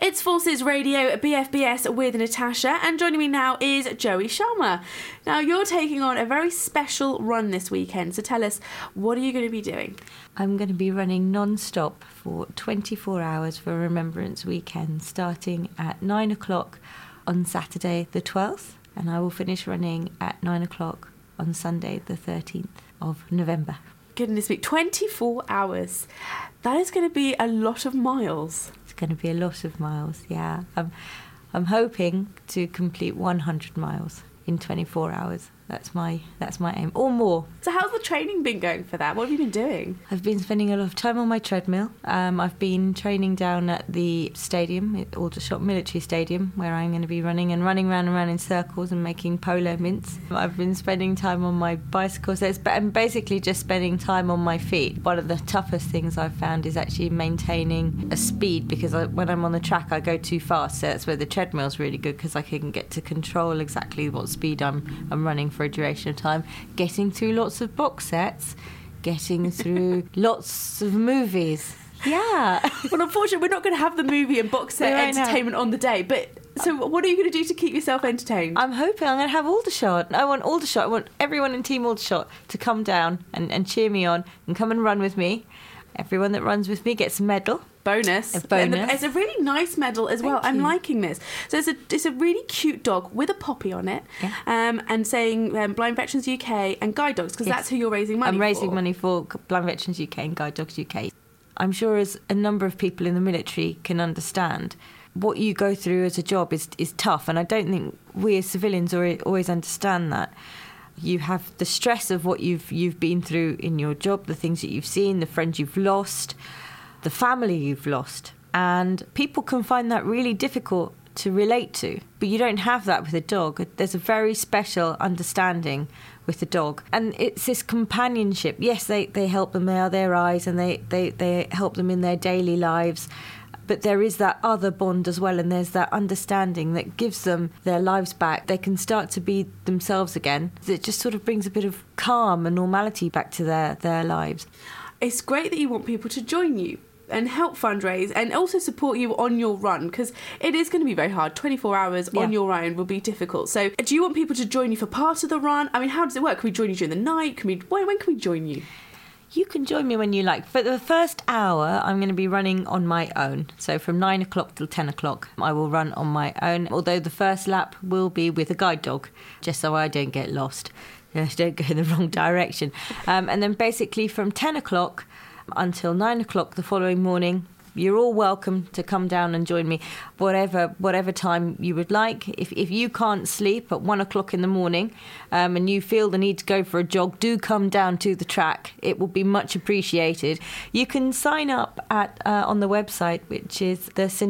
It's Forces Radio BFBS with Natasha, and joining me now is Joey Sharma. Now, you're taking on a very special run this weekend, so tell us, what are you going to be doing? I'm going to be running non-stop for 24 hours for Remembrance Weekend, starting at 9 o'clock on Saturday the 12th, and I will finish running at 9 o'clock on Sunday the 13th of November. Goodness me, 24 hours. That is going to be a lot of miles. It's going to be a lot of miles, yeah. I'm hoping to complete 100 miles in 24 hours. That's my aim, or more. So how's the training been going for that? What have you been doing? I've been spending a lot of time on my treadmill. I've been training down at the stadium, at Aldershot Military Stadium, where I'm going to be running round and round in circles and making polo mints. I've been spending time on my bicycle, and basically just spending time on my feet. One of the toughest things I've found is actually maintaining a speed, because when I'm on the track I go too fast, so that's where the treadmill's really good, because I can get to control exactly what speed I'm running for a duration of time, getting through lots of box sets, getting through lots of movies. Yeah. Well, unfortunately, we're not going to have the movie and box set entertainment on the day, but so what are you going to do to keep yourself entertained? I'm hoping I'm going to have Aldershot. I want everyone in Team Aldershot to come down and cheer me on and come and run with me. Everyone that runs with me gets a medal. Bonus. A bonus. It's a really nice medal as well. Thank you. I'm liking this. So it's a really cute dog with a poppy on it, yeah. And saying Blind Veterans UK and Guide Dogs, because that's who you're raising money for. I'm raising money for Blind Veterans UK and Guide Dogs UK. I'm sure as a number of people in the military can understand, what you go through as a job is tough, and I don't think we as civilians always understand that. You have the stress of what you've been through in your job, the things that you've seen, the friends you've lost, the family you've lost, and people can find that really difficult to relate to. But you don't have that with a dog. There's a very special understanding with the dog, and it's this companionship. Yes, they help them, they are their eyes, and they help them in their daily lives. But there is that other bond as well, and there's that understanding that gives them their lives back. They can start to be themselves again. It just sort of brings a bit of calm and normality back to their lives. It's great that you want people to join you and help fundraise and also support you on your run, because it is going to be very hard. 24 hours on your own will be difficult. So do you want people to join you for part of the run? I mean, how does it work? Can we join you during the night? When can we join you? You can join me when you like. For the first hour, I'm going to be running on my own. So from 9 o'clock till 10 o'clock, I will run on my own, although the first lap will be with a guide dog, just so I don't get lost. I don't go in the wrong direction. And then basically from 10 o'clock until 9 o'clock the following morning, you're all welcome to come down and join me whatever time you would like. If you can't sleep at 1 o'clock in the morning and you feel the need to go for a jog, do come down to the track. It will be much appreciated. You can sign up on the website, which is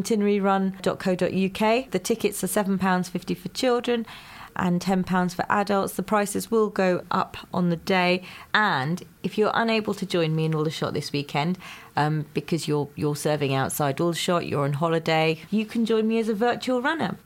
thecentenaryrun.co.uk. The tickets are £7.50 for children and £10 for adults. The prices will go up on the day, and if you're unable to join me in Aldershot this weekend because you're serving outside Aldershot, you're on holiday, you can join me as a virtual runner.